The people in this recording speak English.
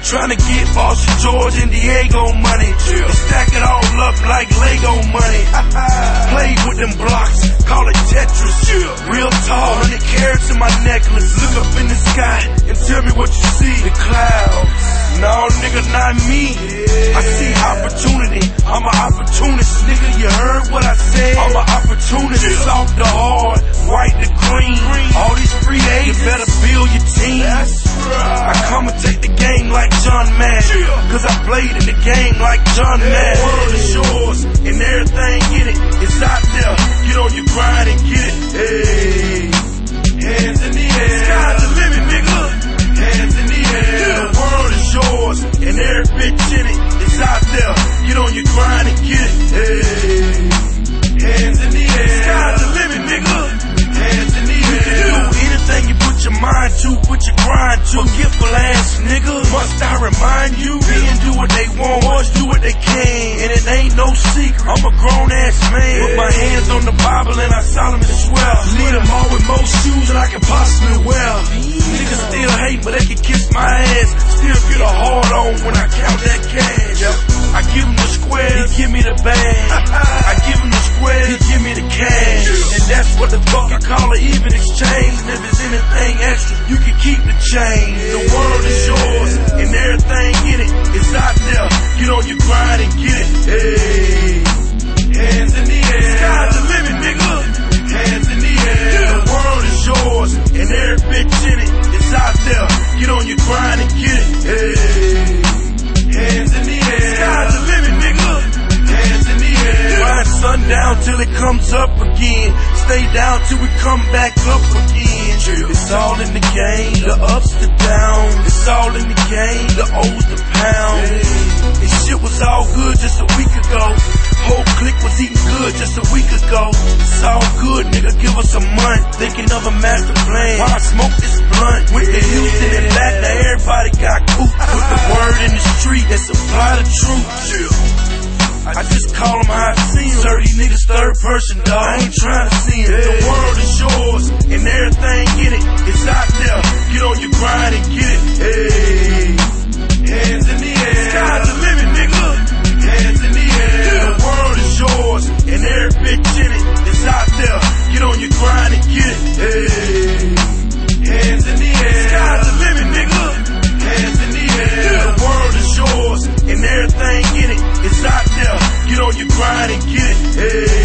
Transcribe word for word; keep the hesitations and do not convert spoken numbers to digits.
trying to get Boston, George, and Diego money. And stack it all up like Lego money. Play with them blocks, call it Tetris. Real tall, one hundred carats in my necklace. Look up in the sky and tell me what you see. The clouds. No, nigga, not me. I see opportunity. I'm an opportunist, nigga. You heard what I said? I'm an opportunist. Soft to hard, white to green. All these free agents, better build your team. I commentate the game like John Madden, cause I played in the game like John Madden. The world is yours, and everything in it is out there. Get on your grind and get it. Hey, hands in the air. Sky's the limit, nigga. Hands in the air. The world is yours, and every bitch in it is out there. Get on your grind and get it. Hey, hands in the air. Sky's the limit, nigga. Hands in the air. You can do anything you put your mind to, put your grind to. Forgetful ass nigga. Must I remind you? Men do what they want, boys do what they can. And it ain't no secret, I'm a grown ass man. Put my hands on the Bible and I solemnly swear. Lead them all with more shoes than I can possibly wear. Niggas still hate, but they can kiss my ass. Still get a hard on when I count that cash. I give him the squares, he give me the bag. I give him the squares, he give me the cash. And that's what the fuck I call an even exchange. And if there's anything extra, you can keep the change. The world is yours, and everything in it is out there. Get on your grind and get it. Hey, hands in the air. Sky's the limit, nigga. Hands in the air. The world is yours, and every bitch in it is out there. Get on your grind and get it. Hey, hands in the air. Sky's the limit, nigga. Hands in the air. Grind sundown till it comes up again. Stay down till we come back up again. It's all in the game, the ups, the downs. It's all in the game, the O's, the pounds. This shit was all good just a week ago. Whole clique was eating good just a week ago. It's all good, nigga, give us a month. Thinking of a master plan. Why I smoke this blunt? Went to Houston and back, now everybody got cooped. Put the word in the street and supply the truth. I just call them how I see them. Sir, these niggas third person, dog. I ain't trying to see them. The world is yours, and everything in it is out there. Get on your grind and get it. Hey, hands in the air. Sky's the limit, nigga. Hands in the air. The world is yours, and every bitch in it is out there. Get on your grind and get it. Hey, hands in the air. Sky's the limit, nigga. Hands in the air. The world is yours, and everything in it is out there. Get on your grind and get it. Hey.